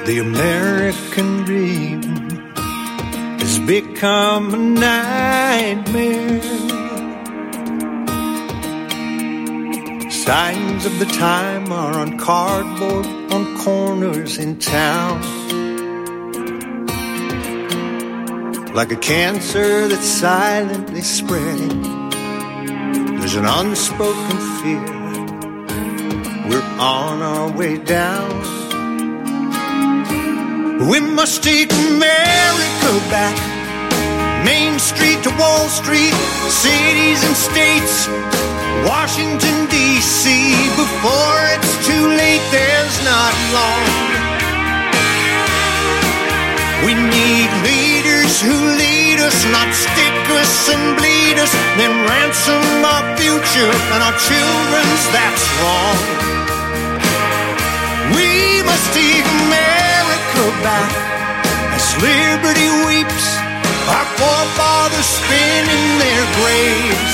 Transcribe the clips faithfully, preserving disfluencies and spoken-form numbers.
The American dream has become a nightmare. Signs of the time are on cardboard on corners in town. Like a cancer that's silently spreading, there's an unspoken fear. We're on our way down. We must take America back, Main Street to Wall Street, cities and states, Washington, D C Before it's too late, there's not long. We need leaders who lead us, not stick us and bleed us, then ransom our future and our children's, that's wrong. We must take America back as liberty weeps, our forefathers spin in their graves.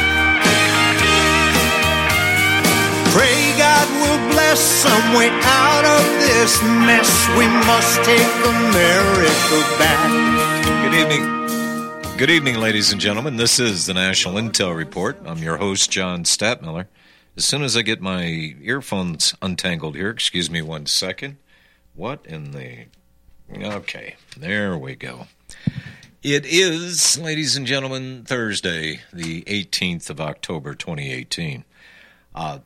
Pray God will bless some way out of this mess. We must take America back. Good evening. Good evening, ladies and gentlemen. This is the National Intel Report. I'm your host, John Stadtmiller. As soon as I get my earphones untangled here, excuse me one second. What in the... Okay, there we go. It is, ladies and gentlemen, Thursday, the eighteenth of October, twenty eighteen. Uh,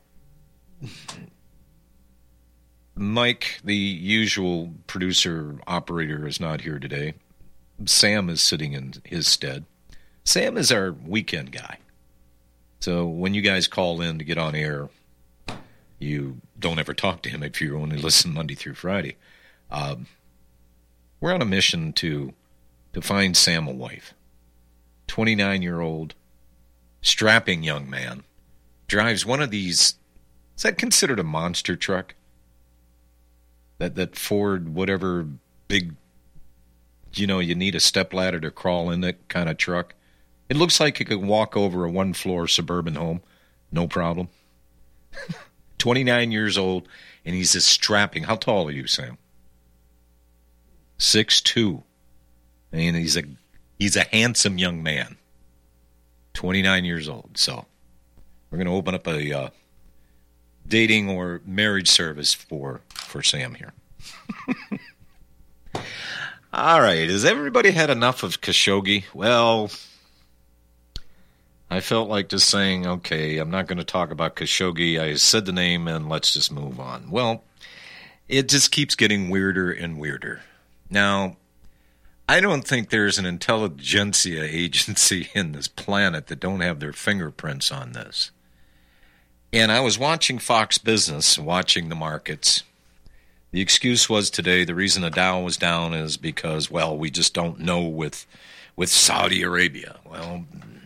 Mike, the usual producer operator, is not here today. Sam is sitting in his stead. Sam is our weekend guy. So when you guys call in to get on air, you don't ever talk to him if you only listen Monday through Friday. Um, we're on a mission to to find Sam a wife. twenty-nine-year-old, strapping young man, drives one of these, is that considered a monster truck? That that Ford, whatever big, you know, you need a stepladder to crawl in that kind of truck. It looks like it could walk over a one-floor suburban home, no problem. twenty-nine years old, and he's just strapping. How tall are you, Sam? six two. And he's a he's a handsome young man. twenty-nine years old. So we're going to open up a uh, dating or marriage service for, for Sam here. All right. Has everybody had enough of Khashoggi? Well, I felt like just saying, okay, I'm not going to talk about Khashoggi. I said the name, and let's just move on. Well, it just keeps getting weirder and weirder. Now, I don't think there's an intelligentsia agency in this planet that don't have their fingerprints on this. And I was watching Fox Business, watching the markets. The excuse was today, the reason the Dow was down is because, well, we just don't know with with Saudi Arabia. Well,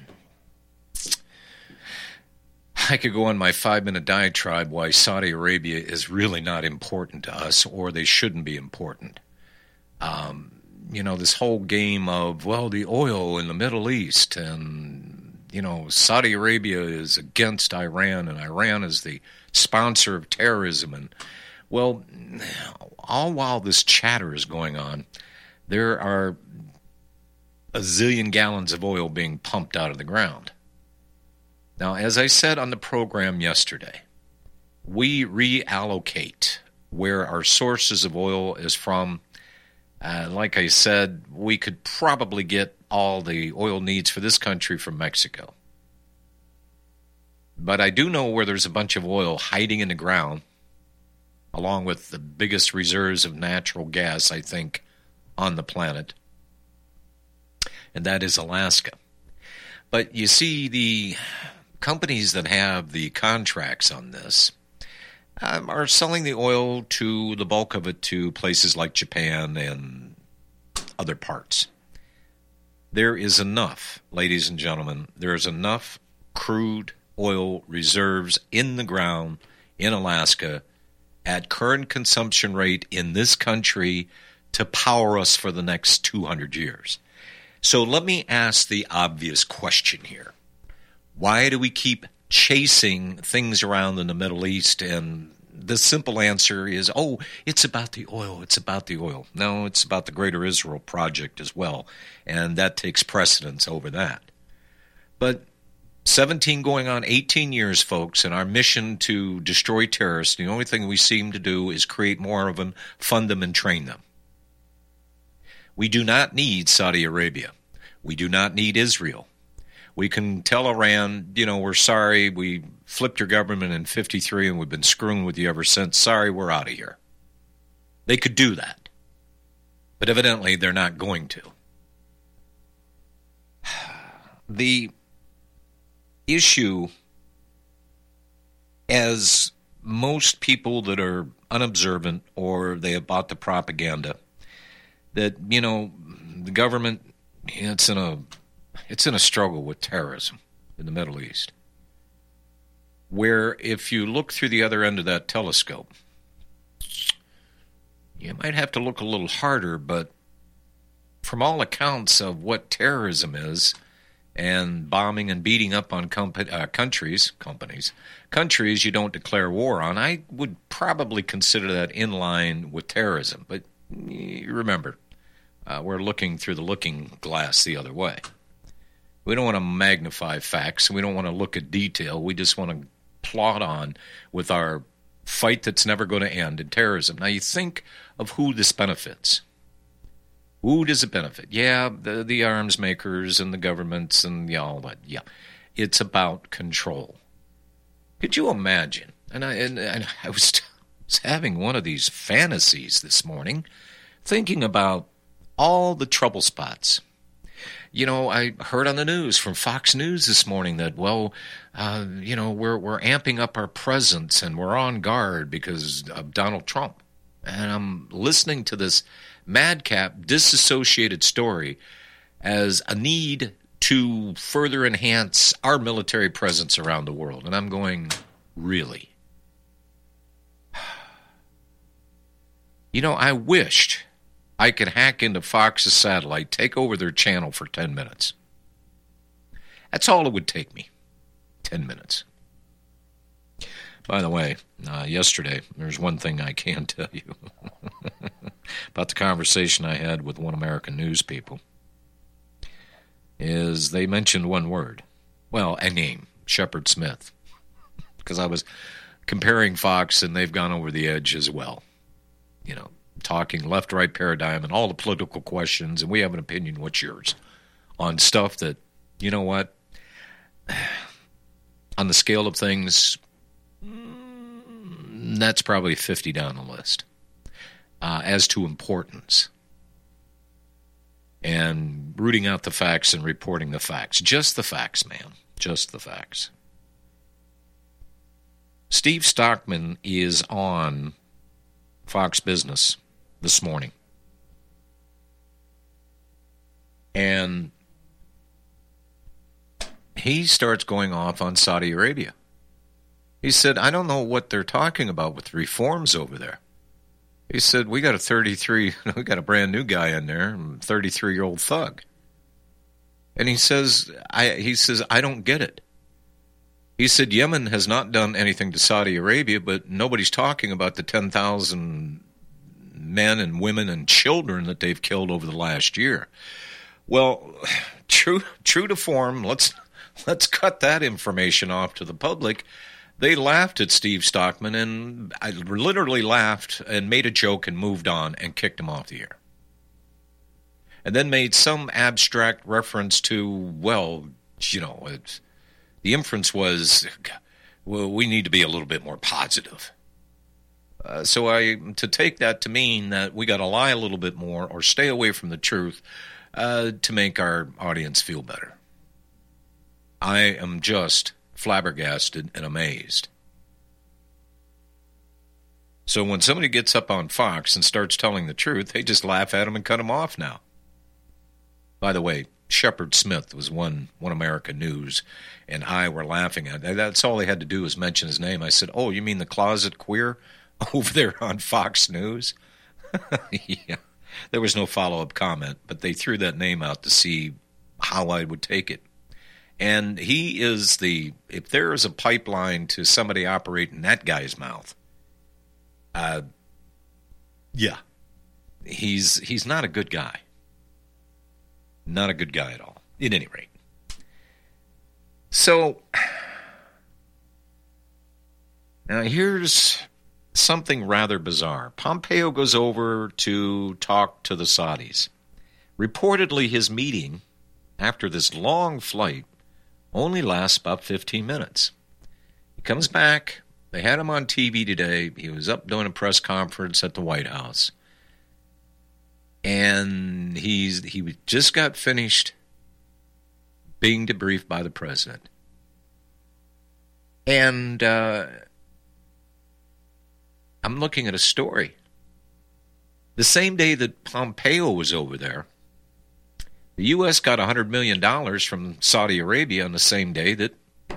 I could go on my five-minute diatribe why Saudi Arabia is really not important to us, or they shouldn't be important. Um, you know, this whole game of, well, the oil in the Middle East, and, you know, Saudi Arabia is against Iran, and Iran is the sponsor of terrorism. And, well, all while this chatter is going on, there are a zillion gallons of oil being pumped out of the ground. Now, as I said on the program yesterday, we reallocate where our sources of oil is from. Uh, like I said, we could probably get all the oil needs for this country from Mexico. But I do know where there's a bunch of oil hiding in the ground, along with the biggest reserves of natural gas, I think, on the planet. And that is Alaska. But you see, the companies that have the contracts on this um, are selling the oil to the bulk of it to places like Japan and other parts. There is enough, ladies and gentlemen, there is enough crude oil reserves in the ground in Alaska at current consumption rate in this country to power us for the next two hundred years. So let me ask the obvious question here. Why do we keep chasing things around in the Middle East and the simple answer is, oh, it's about the oil, it's about the oil. No, it's about the Greater Israel Project as well, and that takes precedence over that. But seventeen going on eighteen years, folks, and our mission to destroy terrorists, the only thing we seem to do is create more of them, fund them, and train them. We do not need Saudi Arabia. We do not need Israel. We can tell Iran, you know, we're sorry, we flipped your government in fifty-three and we've been screwing with you ever since. Sorry, we're out of here. They could do that. But evidently they're not going to. The issue, as most people that are unobservant or they have bought the propaganda, that, you know, the government, it's in a it's in a struggle with terrorism in the Middle East, where if you look through the other end of that telescope, you might have to look a little harder, but from all accounts of what terrorism is, and bombing and beating up on comp- uh, countries, companies, countries you don't declare war on, I would probably consider that in line with terrorism. But remember, uh, we're looking through the looking glass the other way. We don't want to magnify facts. We don't want to look at detail. We just want to plod on with our fight that's never going to end in terrorism. Now, you think of who this benefits. Who does it benefit? Yeah, the, the arms makers and the governments and yeah, all that. Yeah, it's about control. Could you imagine? And I and, and I was, was having one of these fantasies this morning, thinking about all the trouble spots. You know, I heard on the news from Fox News this morning that, well, uh, you know, we're we're amping up our presence and we're on guard because of Donald Trump. And I'm listening to this madcap, disassociated story as a need to further enhance our military presence around the world. And I'm going, really? You know, I wished I could hack into Fox's satellite, take over their channel for ten minutes. That's all it would take me. ten minutes. By the way, uh, yesterday, there's one thing I can tell you about the conversation I had with One American News people, is they mentioned one word. Well, a name, Shepard Smith. Because I was comparing Fox, and they've gone over the edge as well. You know, talking left-right paradigm and all the political questions, and we have an opinion. What's yours? On stuff that, you know what, on the scale of things, that's probably fifty down the list. Uh, as to importance and rooting out the facts and reporting the facts. Just the facts, man. Just the facts. Steve Stockman is on Fox Business this morning. And he starts going off on Saudi Arabia. He said, I don't know what they're talking about with reforms over there. He said, we got a thirty-three, we got a brand new guy in there, thirty-three-year-old thug. And he says, I, he says, I don't get it. He said, Yemen has not done anything to Saudi Arabia, but nobody's talking about the ten thousand men and women and children that they've killed over the last year. Well, true, true to form, let's let's cut that information off to the public. They laughed at Steve Stockman, and I literally laughed and made a joke and moved on and kicked him off the air. And then made some abstract reference to, well, you know, it, the inference was, well, we need to be a little bit more positive. Uh, so I to take that to mean that we got to lie a little bit more or stay away from the truth uh, to make our audience feel better. I am just flabbergasted and amazed. So when somebody gets up on Fox and starts telling the truth, they just laugh at him and cut him off now. By the way, Shepard Smith was one One American News, and I were laughing at it. That's all they had to do was mention his name. I said, oh, you mean the closet queer over there on Fox News? Yeah. There was no follow-up comment, but they threw that name out to see how I would take it. And he is the, if there is a pipeline to somebody operating that guy's mouth, Uh, yeah. He's he's not a good guy. Not a good guy at all, at any rate. So, now here's something rather bizarre. Pompeo goes over to talk to the Saudis. Reportedly, his meeting after this long flight only lasts about fifteen minutes. He comes back. They had him on T V today. He was up doing a press conference at the White House. And he's he just got finished being debriefed by the president. And uh, I'm looking at a story. The same day that Pompeo was over there, the U S got one hundred million dollars from Saudi Arabia on the same day that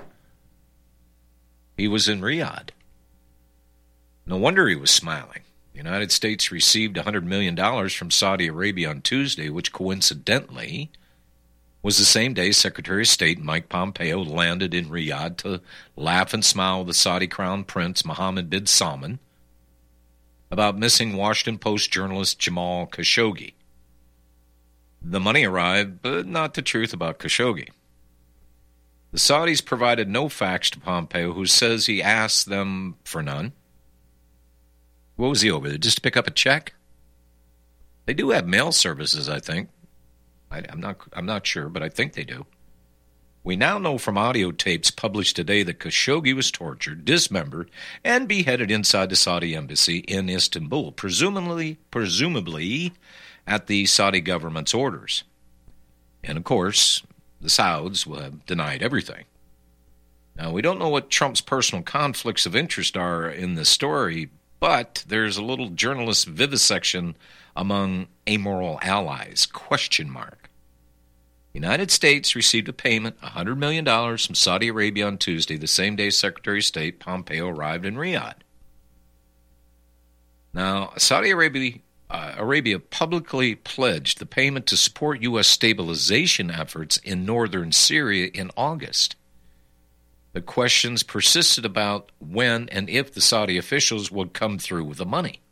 he was in Riyadh. No wonder he was smiling. The United States received one hundred million dollars from Saudi Arabia on Tuesday, which coincidentally was the same day Secretary of State Mike Pompeo landed in Riyadh to laugh and smile with the Saudi Crown Prince Mohammed bin Salman about missing Washington Post journalist Jamal Khashoggi. The money arrived, but not the truth about Khashoggi. The Saudis provided no facts to Pompeo, who says he asked them for none. What was he over there, just to pick up a check? They do have mail services, I think. I, I'm not I'm not sure, but I think they do. We now know from audio tapes published today that Khashoggi was tortured, dismembered, and beheaded inside the Saudi embassy in Istanbul, presumably, presumably at the Saudi government's orders. And, of course, the Sauds will have denied everything. Now, we don't know what Trump's personal conflicts of interest are in this story, but there's a little journalist vivisection among amoral allies, question mark. The United States received a payment, one hundred million dollars from Saudi Arabia on Tuesday, the same day Secretary of State Pompeo arrived in Riyadh. Now, Saudi Arabia, uh, Arabia publicly pledged the payment to support U S stabilization efforts in northern Syria in August. The questions persisted about when and if the Saudi officials would come through with the money.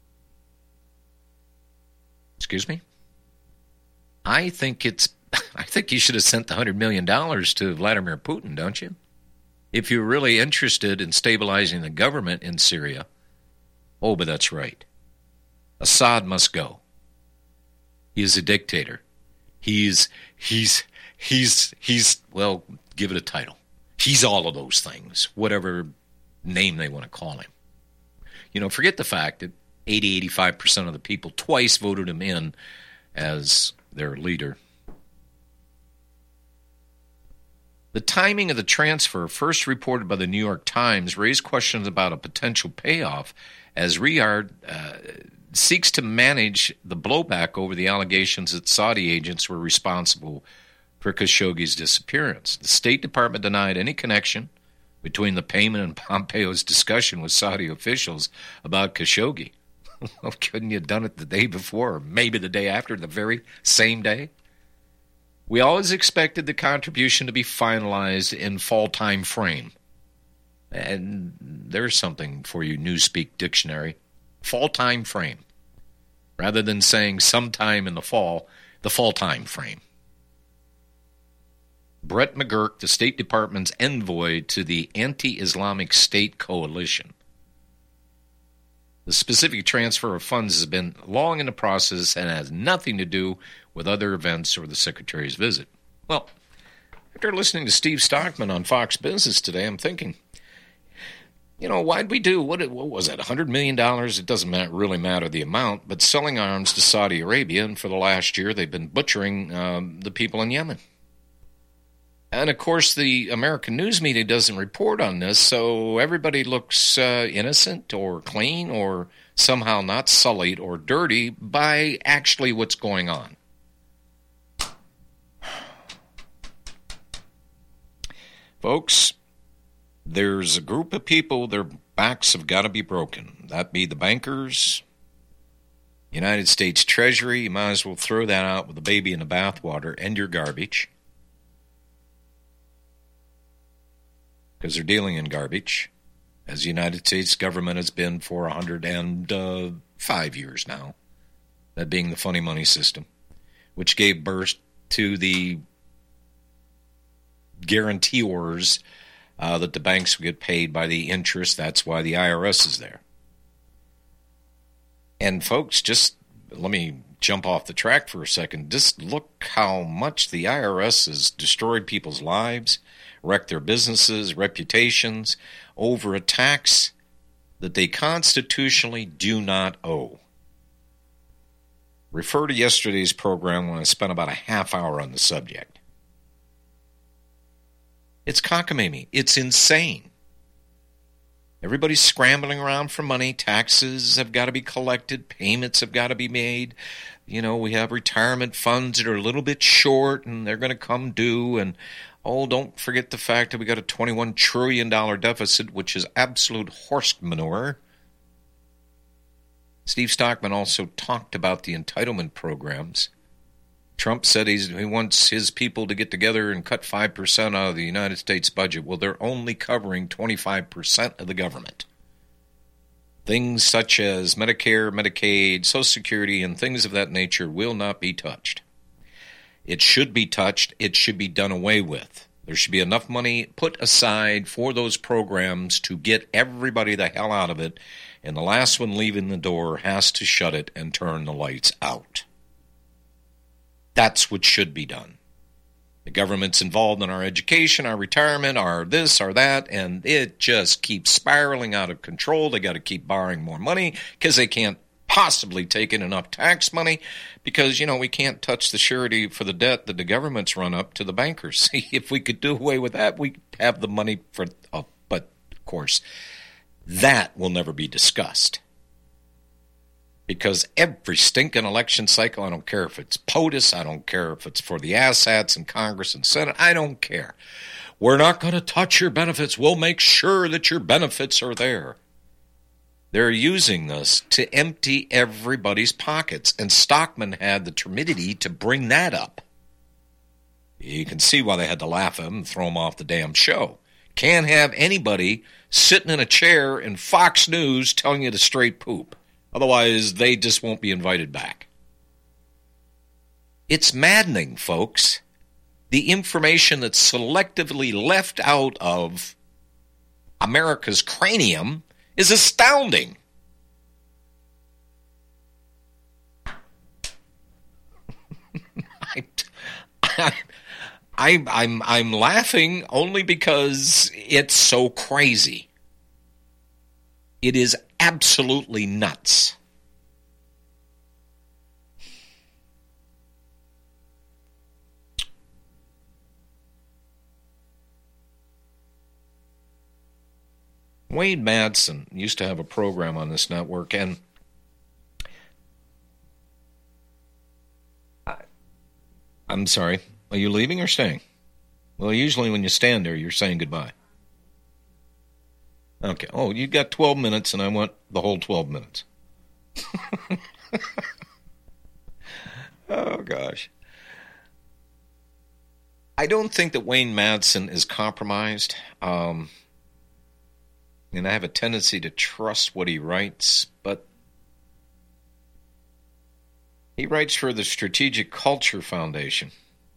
Excuse me? I think it's I think you should have sent the one hundred million dollars to Vladimir Putin, don't you? If you're really interested in stabilizing the government in Syria. Oh, but that's right. Assad must go. He is a dictator. He's he's he's he's well, give it a title. He's all of those things, whatever name they want to call him. You know, forget the fact that eighty, eighty-five percent of the people twice voted him in as their leader. The timing of the transfer, first reported by the New York Times, raised questions about a potential payoff as Riyadh uh, seeks to manage the blowback over the allegations that Saudi agents were responsible for Khashoggi's disappearance. The State Department denied any connection between the payment and Pompeo's discussion with Saudi officials about Khashoggi. Well, couldn't you have done it the day before, or maybe the day after, the very same day? We always expected the contribution to be finalized in fall time frame. And there's something for you, Newspeak Dictionary. Fall time frame. Rather than saying sometime in the fall, the fall time frame. Brett McGurk, the State Department's envoy to the Anti-Islamic State Coalition. The specific transfer of funds has been long in the process and has nothing to do with other events or the Secretary's visit. Well, after listening to Steve Stockman on Fox Business today, I'm thinking, you know, why'd we do, what, what was it, one hundred million dollars? It doesn't matter, really matter the amount, but selling arms to Saudi Arabia, and for the last year they've been butchering um, the people in Yemen. And, of course, the American news media doesn't report on this, so everybody looks uh, innocent or clean or somehow not sullied or dirty by actually what's going on. Folks, there's a group of people, their backs have got to be broken. That be the bankers, United States Treasury. You might as well throw that out with the baby in the bathwater and your garbage, because they're dealing in garbage, as the United States government has been for one hundred five years now, that being the funny money system, which gave birth to the guarantors uh, that the banks would get paid by the interest. That's why the I R S is there. And folks, just let me jump off the track for a second. Just look how much the I R S has destroyed people's lives, wrecked their businesses, reputations, over a tax that they constitutionally do not owe. Refer to yesterday's program when I spent about a half hour on the subject. It's cockamamie. It's insane. Everybody's scrambling around for money. Taxes have got to be collected. Payments have got to be made. You know, we have retirement funds that are a little bit short, and they're going to come due. And, oh, don't forget the fact that we got a twenty-one trillion dollars deficit, which is absolute horse manure. Steve Stockman also talked about the entitlement programs. Trump said he's, he wants his people to get together and cut five percent out of the United States budget. Well, they're only covering twenty-five percent of the government. Things such as Medicare, Medicaid, Social Security, and things of that nature will not be touched. It should be touched. It should be done away with. There should be enough money put aside for those programs to get everybody the hell out of it, and the last one leaving the door has to shut it and turn the lights out. That's what should be done. The government's involved in our education, our retirement, our this, our that, and it just keeps spiraling out of control. They got to keep borrowing more money because they can't possibly take in enough tax money because, you know, we can't touch the surety for the debt that the government's run up to the bankers. If we could do away with that, we'd have the money for, oh, but of course, that will never be discussed. Because every stinking election cycle, I don't care if it's POTUS, I don't care if it's for the asshats in Congress and Senate, I don't care. We're not going to touch your benefits. We'll make sure that your benefits are there. They're using this to empty everybody's pockets, and Stockman had the temerity to bring that up. You can see why they had to laugh at him and throw him off the damn show. Can't have anybody sitting in a chair in Fox News telling you to straight poop. Otherwise, they just won't be invited back. It's maddening, folks. The information that's selectively left out of America's cranium is astounding. I, I, I, I'm, I'm laughing only because it's so crazy. It is absolutely nuts. Wayne Madsen used to have a program on this network, and I, I'm sorry, are you leaving or staying? Well, usually when you stand there, you're saying goodbye. Okay. Oh, you got twelve minutes, and I want the whole twelve minutes. Oh, gosh. I don't think that Wayne Madsen is compromised. Um, and I have a tendency to trust what he writes, but he writes for the Strategic Culture Foundation.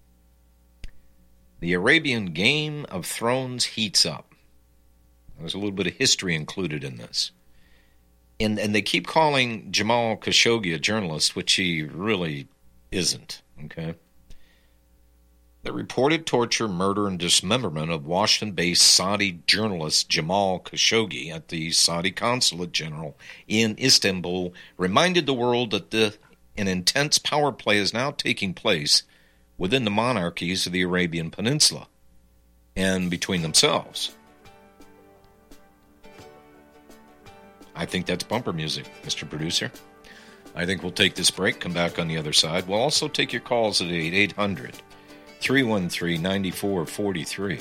The Arabian Game of Thrones heats up. There's a little bit of history included in this. And and they keep calling Jamal Khashoggi a journalist, which he really isn't, okay? The reported torture, murder, and dismemberment of Washington-based Saudi journalist Jamal Khashoggi at the Saudi Consulate General in Istanbul reminded the world that the, an intense power play is now taking place within the monarchies of the Arabian Peninsula and between themselves. I think that's bumper music, Mister Producer. I think we'll take this break, come back on the other side. We'll also take your calls at eight hundred, three one three, nine four four three.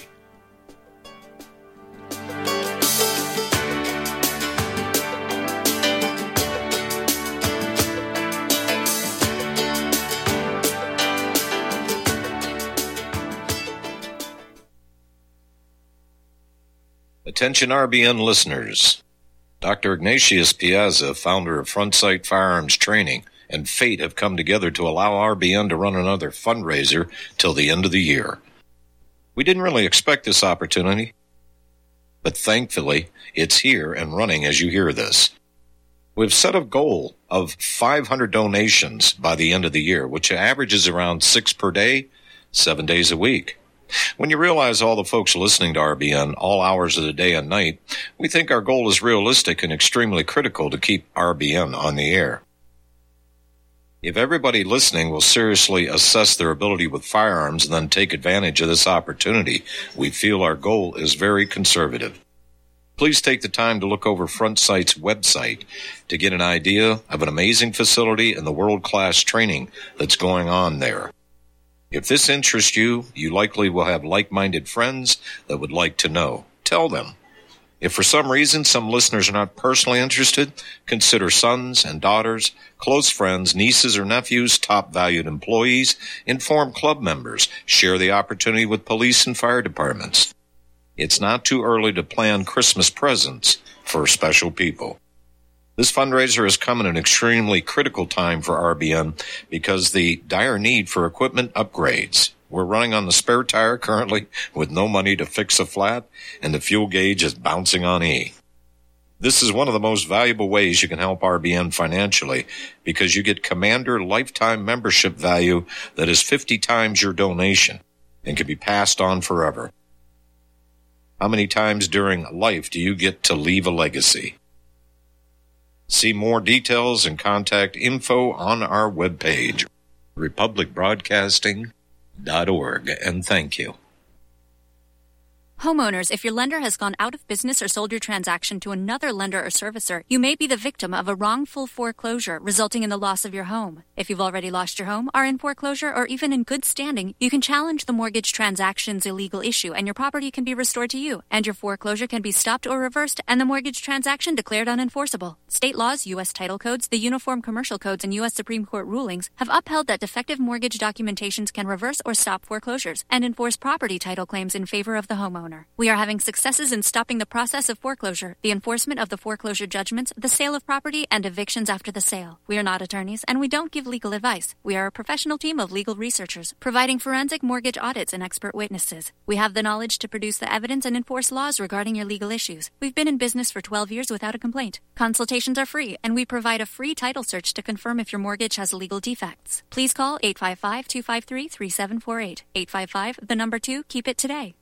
The Attention R B N listeners. Doctor Ignatius Piazza, founder of Front Sight Firearms Training, and fate have come together to allow R B N to run another fundraiser till the end of the year. We didn't really expect this opportunity, but thankfully, it's here and running as you hear this. We've set a goal of five hundred donations by the end of the year, which averages around six per day, seven days a week. When you realize all the folks listening to R B N all hours of the day and night, we think our goal is realistic and extremely critical to keep R B N on the air. If everybody listening will seriously assess their ability with firearms and then take advantage of this opportunity, we feel our goal is very conservative. Please take the time to look over Front Sight's website to get an idea of an amazing facility and the world-class training that's going on there. If this interests you, you likely will have like-minded friends that would like to know. Tell them. If for some reason some listeners are not personally interested, consider sons and daughters, close friends, nieces or nephews, top valued employees, inform club members, share the opportunity with police and fire departments. It's not too early to plan Christmas presents for special people. This fundraiser has come at an extremely critical time for R B N because the dire need for equipment upgrades. We're running on the spare tire currently with no money to fix a flat, and the fuel gauge is bouncing on E. This is one of the most valuable ways you can help R B N financially because you get Commander lifetime membership value that is fifty times your donation and can be passed on forever. How many times during life do you get to leave a legacy? See more details and contact info on our webpage, republic broadcasting dot org, and thank you. Homeowners, if your lender has gone out of business or sold your transaction to another lender or servicer, you may be the victim of a wrongful foreclosure resulting in the loss of your home. If you've already lost your home, are in foreclosure, or even in good standing, you can challenge the mortgage transaction's illegal issue and your property can be restored to you, and your foreclosure can be stopped or reversed and the mortgage transaction declared unenforceable. State laws, U S title codes, the Uniform Commercial Codes, and U S Supreme Court rulings have upheld that defective mortgage documentations can reverse or stop foreclosures and enforce property title claims in favor of the homeowner. We are having successes in stopping the process of foreclosure, the enforcement of the foreclosure judgments, the sale of property, and evictions after the sale. We are not attorneys, and we don't give legal advice. We are a professional team of legal researchers, providing forensic mortgage audits and expert witnesses. We have the knowledge to produce the evidence and enforce laws regarding your legal issues. We've been in business for twelve years without a complaint. Consultations are free, and we provide a free title search to confirm if your mortgage has legal defects. Please call eight five five, two five three, three seven four eight. eight five five, the number two, keep it today.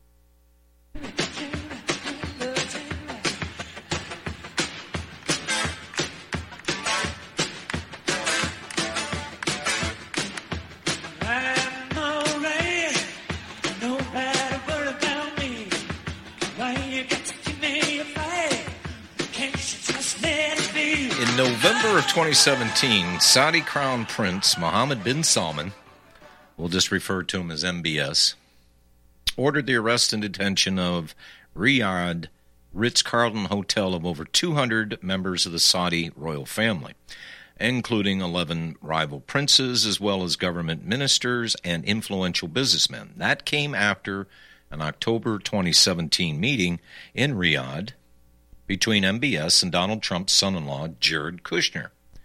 In November of twenty seventeen, Saudi Crown Prince Mohammed bin Salman, we'll just refer to him as M B S, ordered the arrest and detention of Riyadh Ritz-Carlton Hotel of over two hundred members of the Saudi royal family, including eleven rival princes, as well as government ministers and influential businessmen. That came after an October twenty seventeen meeting in Riyadh between M B S and Donald Trump's son-in-law, Jared Kushner.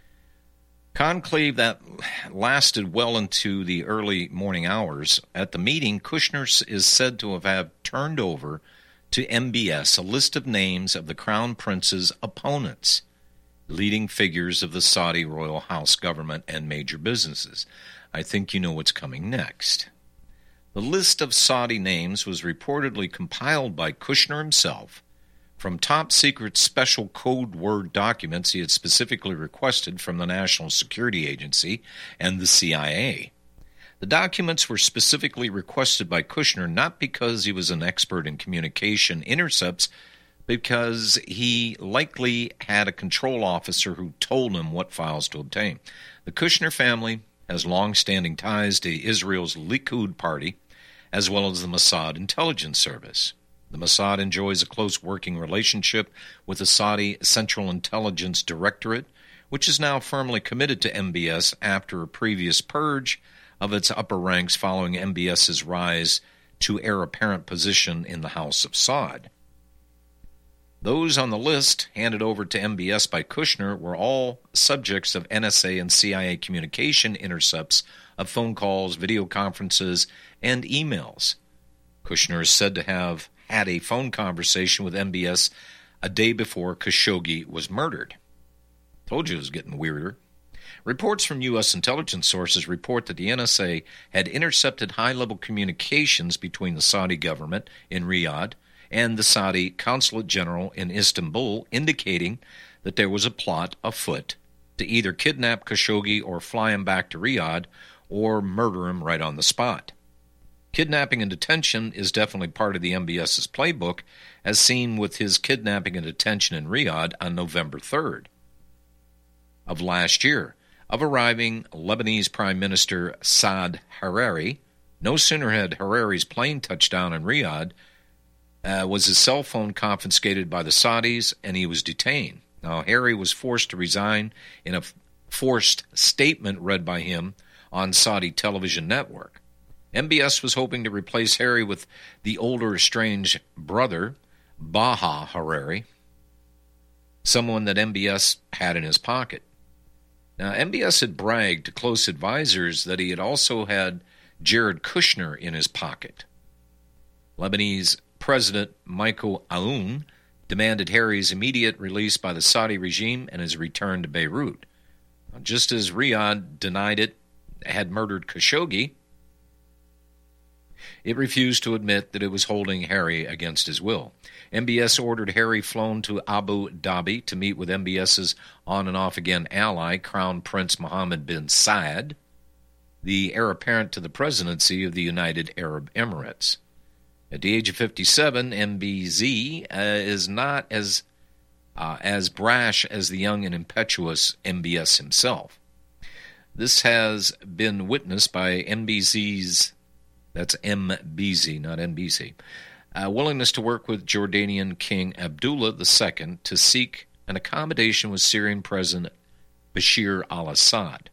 Conclave that lasted well into the early morning hours. At the meeting, Kushner is said to have, have turned over to M B S a list of names of the Crown Prince's opponents, leading figures of the Saudi royal house government and major businesses. I think you know what's coming next. The list of Saudi names was reportedly compiled by Kushner himself from top-secret special code word documents he had specifically requested from the National Security Agency and the C I A. The documents were specifically requested by Kushner not because he was an expert in communication intercepts, because he likely had a control officer who told him what files to obtain. The Kushner family has long-standing ties to Israel's Likud party, as well as the Mossad intelligence service. The Mossad enjoys a close working relationship with the Saudi Central Intelligence Directorate, which is now firmly committed to M B S after a previous purge of its upper ranks following M B S's rise to heir apparent position in the House of Saud. Those on the list handed over to M B S by Kushner were all subjects of N S A and C I A communication intercepts of phone calls, video conferences, and emails. Kushner is said to have had a phone conversation with M B S a day before Khashoggi was murdered. Told you it was getting weirder. Reports from U S intelligence sources report that the N S A had intercepted high-level communications between the Saudi government in Riyadh and the Saudi Consulate General in Istanbul, indicating that there was a plot afoot to either kidnap Khashoggi or fly him back to Riyadh or murder him right on the spot. Kidnapping and detention is definitely part of the M B S's playbook, as seen with his kidnapping and detention in Riyadh on November third of last year, of arriving Lebanese Prime Minister Saad Hariri. No sooner had Hariri's plane touched down in Riyadh, uh, was his cell phone confiscated by the Saudis, and he was detained. Now, Hariri was forced to resign in a forced statement read by him on Saudi television network. M B S was hoping to replace Hariri with the older estranged brother, Baha Hariri, someone that M B S had in his pocket. Now, M B S had bragged to close advisors that he had also had Jared Kushner in his pocket. Lebanese President Michael Aoun demanded Hariri's immediate release by the Saudi regime and his return to Beirut. Now, just as Riyadh denied it had murdered Khashoggi, it refused to admit that it was holding Hariri against his will. M B S ordered Hariri flown to Abu Dhabi to meet with M B S's on-and-off-again ally, Crown Prince Mohammed bin Saad, the heir apparent to the presidency of the United Arab Emirates. At the age of fifty-seven, M B Z uh, is not as uh, as brash as the young and impetuous M B S himself. This has been witnessed by M B Z's, that's M B Z, not N B C, uh, willingness to work with Jordanian King Abdullah the Second to seek an accommodation with Syrian President Bashir al-Assad.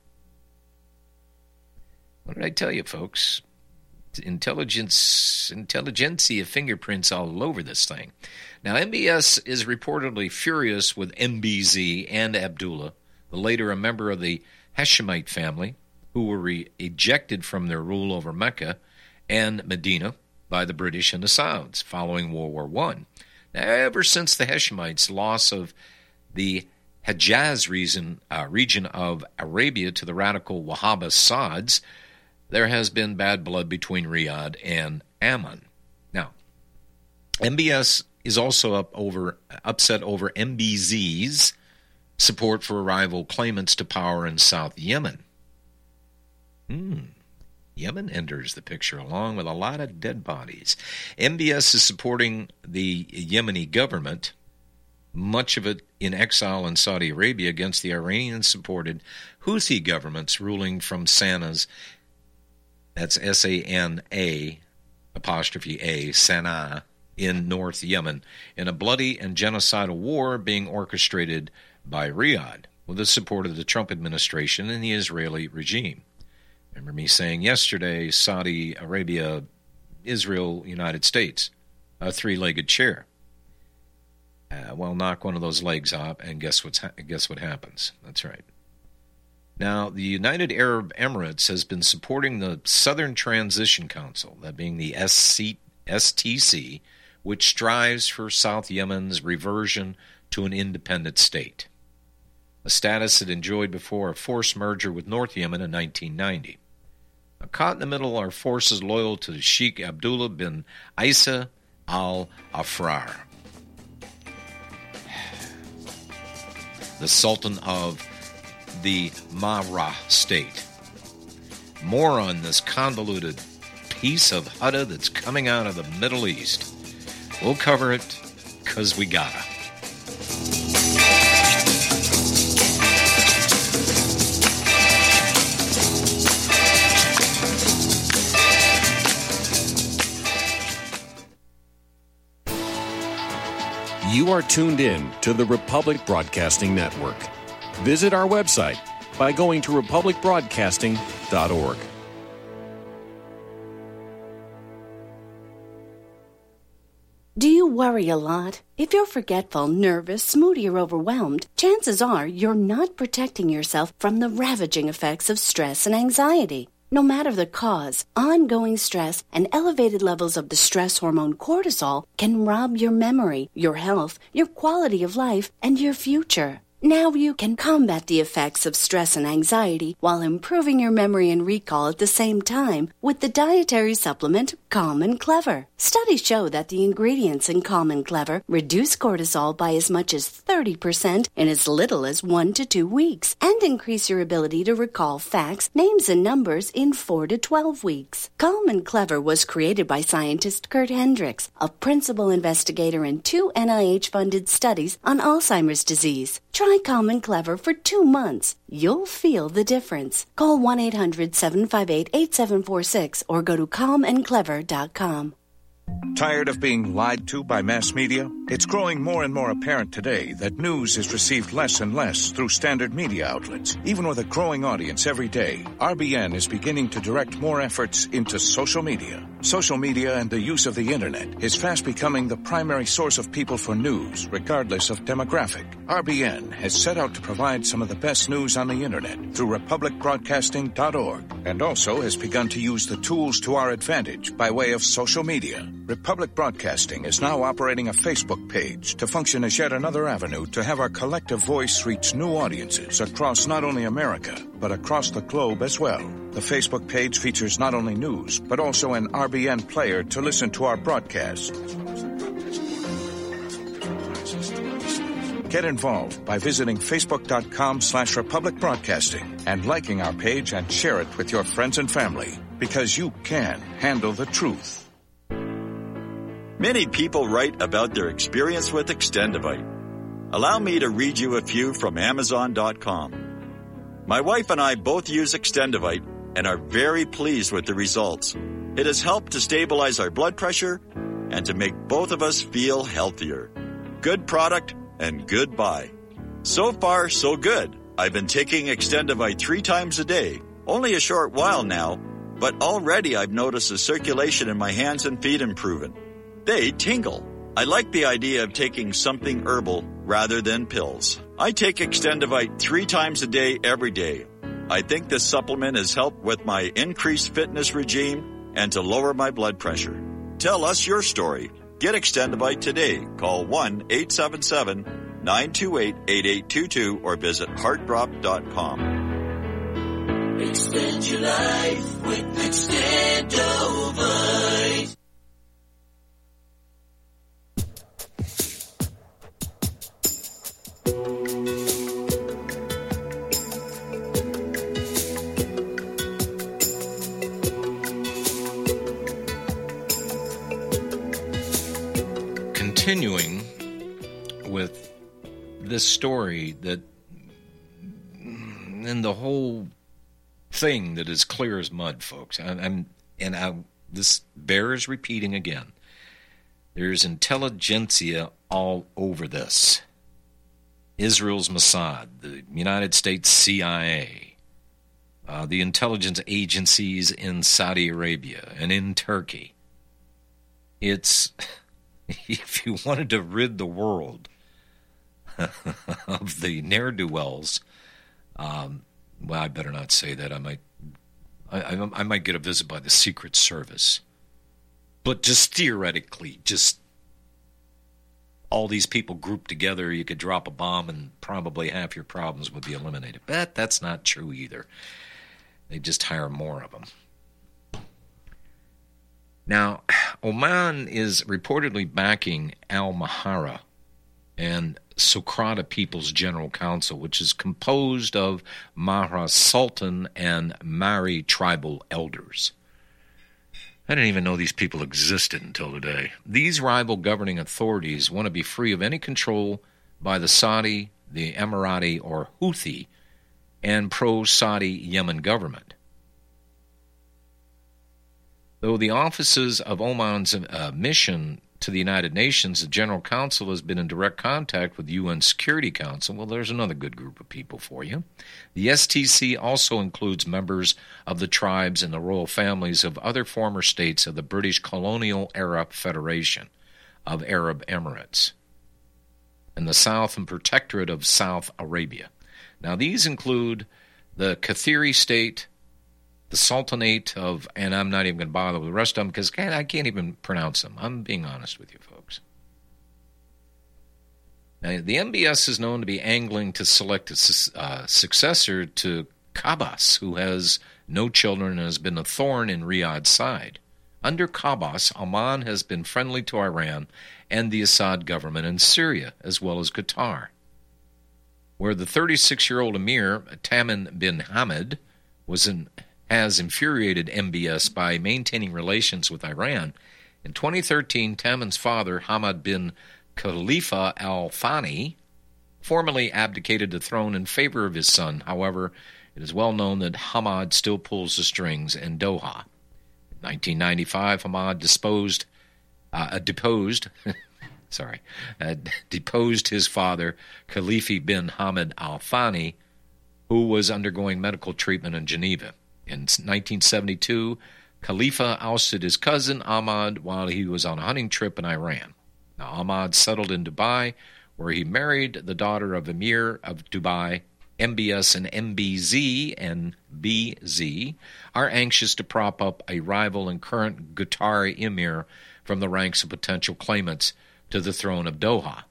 What did I tell you, folks? Intelligence, intelligentsia fingerprints all over this thing. Now, M B S is reportedly furious with M B Z and Abdullah, the later a member of the Hashemite family, who were re- ejected from their rule over Mecca and Medina by the British and the Sauds following World War One. Now, ever since the Hashemites' loss of the Hejaz region, uh, region of Arabia to the radical Wahhabi Sauds, there has been bad blood between Riyadh and Amman. Now, M B S is also up over, upset over M B Z's support for rival claimants to power in South Yemen. Hmm. Yemen enters the picture along with a lot of dead bodies. M B S is supporting the Yemeni government, much of it in exile in Saudi Arabia, against the Iranian-supported Houthi governments ruling from Sana's, that's S A N A apostrophe A, Sana'a, in North Yemen, in a bloody and genocidal war being orchestrated by Riyadh with the support of the Trump administration and the Israeli regime. Remember me saying yesterday, Saudi Arabia, Israel, United States, a three-legged chair. Uh, well, knock one of those legs off, and guess what's ha- guess what happens? That's right. Now, the United Arab Emirates has been supporting the Southern Transition Council, that being the S C, S T C, which strives for South Yemen's reversion to an independent state, a status it enjoyed before a forced merger with North Yemen in nineteen ninety. Now, caught in the middle are forces loyal to Sheikh Abdullah bin Isa al-Afrar, the Sultan of the Mahra state. More on this convoluted piece of Hudda that's coming out of the Middle East. We'll cover it because we gotta. You are tuned in to the Republic Broadcasting Network. Visit our website by going to republic broadcasting dot org. Do you worry a lot? If you're forgetful, nervous, moody, or overwhelmed, chances are you're not protecting yourself from the ravaging effects of stress and anxiety. No matter the cause, ongoing stress and elevated levels of the stress hormone cortisol can rob your memory, your health, your quality of life, and your future. Now you can combat the effects of stress and anxiety while improving your memory and recall at the same time with the dietary supplement Calm and Clever. Studies show that the ingredients in Calm and Clever reduce cortisol by as much as thirty percent in as little as one to two weeks and increase your ability to recall facts, names, and numbers in four to twelve weeks. Calm and Clever was created by scientist Kurt Hendricks, a principal investigator in two N I H-funded studies on Alzheimer's disease. Try Calm and Clever for two months. You'll feel the difference. Call one eight hundred seven five eight eight seven four six or go to calm and clever dot com. Tired of being lied to by mass media? It's growing more and more apparent today that news is received less and less through standard media outlets. Even with a growing audience every day, R B N is beginning to direct more efforts into social media. Social media and the use of the internet is fast becoming the primary source of people for news, regardless of demographic. R B N has set out to provide some of the best news on the internet through republic broadcasting dot org and also has begun to use the tools to our advantage by way of social media. Republic Broadcasting is now operating a Facebook page to function as yet another avenue to have our collective voice reach new audiences across not only America, but across the globe as well. The Facebook page features not only news, but also an R B N player to listen to our broadcast. Get involved by visiting facebook.com slash Republic Broadcasting and liking our page and share it with your friends and family, because you can handle the truth. Many people write about their experience with Extendivite. Allow me to read you a few from amazon dot com. My wife and I both use Extendivite and are very pleased with the results. It has helped to stabilize our blood pressure and to make both of us feel healthier. Good product and good buy. So far, so good. I've been taking Extendivite three times a day, only a short while now, but already I've noticed the circulation in my hands and feet improving. They tingle. I like the idea of taking something herbal rather than pills. I take Extendivite three times a day, every day. I think this supplement has helped with my increased fitness regime and to lower my blood pressure. Tell us your story. Get Extendivite today. Call one eight seven seven nine two eight eight eight two two or visit heart drop dot com. Extend your life with Extendivite. Continuing with this story that, and the whole thing that is clear as mud, folks, and I'm, and I, this bears repeating again. There's intelligentsia all over this. Israel's Mossad, the United States C I A, uh, the intelligence agencies in Saudi Arabia and in Turkey. It's, if you wanted to rid the world of the ne'er-do-wells, um, well, I better not say that. I might, I, I, I might get a visit by the Secret Service. But just theoretically, just all these people grouped together, you could drop a bomb and probably half your problems would be eliminated. But that's not true either. They just hire more of them. Now, Oman is reportedly backing Al-Mahara and Sokrata People's General Council, which is composed of Mahra Sultan and Mari tribal elders. I didn't even know these people existed until today. These rival governing authorities want to be free of any control by the Saudi, the Emirati, or Houthi, and pro-Saudi Yemen government. Though the offices of Oman's uh, mission to the United Nations, the General Council has been in direct contact with the U N Security Council. Well, there's another good group of people for you. The S T C also includes members of the tribes and the royal families of other former states of the British colonial-era Federation. of Arab Emirates, and the South and Protectorate of South Arabia. Now, these include the Qatari state, the Sultanate of, and I'm not even going to bother with the rest of them because I can't even pronounce them. I'm being honest with you, folks. Now, the M B S is known to be angling to select a su- uh, successor to Qabbas, who has no children and has been a thorn in Riyadh's side. Under Qabbas, Oman has been friendly to Iran and the Assad government in Syria, as well as Qatar, where the thirty-six-year-old emir, Tamim bin Hamad, was in, has infuriated M B S by maintaining relations with Iran. In twenty thirteen, Tamim's father, Hamad bin Khalifa al-Thani, formally abdicated the throne in favor of his son. However, it is well known that Hamad still pulls the strings in Doha. In nineteen ninety-five, Hamad disposed, uh, deposed, sorry, uh, deposed his father, Khalifa bin Hamad al-Thani, who was undergoing medical treatment in Geneva. In nineteen seventy-two, Khalifa ousted his cousin Ahmad while he was on a hunting trip in Iran. Now, Ahmad settled in Dubai, where he married the daughter of Emir of Dubai. M B S and M B Z and B Z are anxious to prop up a rival and current Qatari emir from the ranks of potential claimants to the throne of Doha.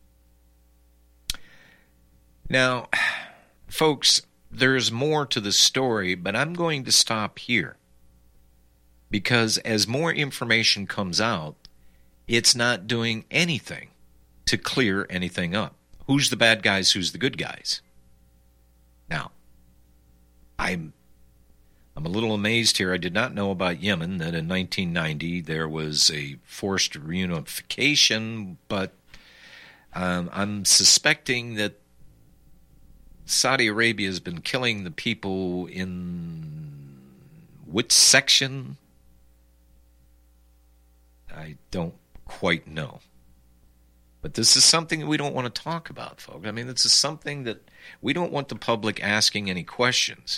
Now, folks, there's more to the story, but I'm going to stop here because as more information comes out, it's not doing anything to clear anything up. Who's the bad guys? Who's the good guys? Now, I'm I'm a little amazed here. I did not know about Yemen, that in nineteen ninety there was a forced reunification, but um, I'm suspecting that Saudi Arabia has been killing the people in which section? I don't quite know. But this is something that we don't want to talk about, folks. I mean, this is something that we don't want the public asking any questions.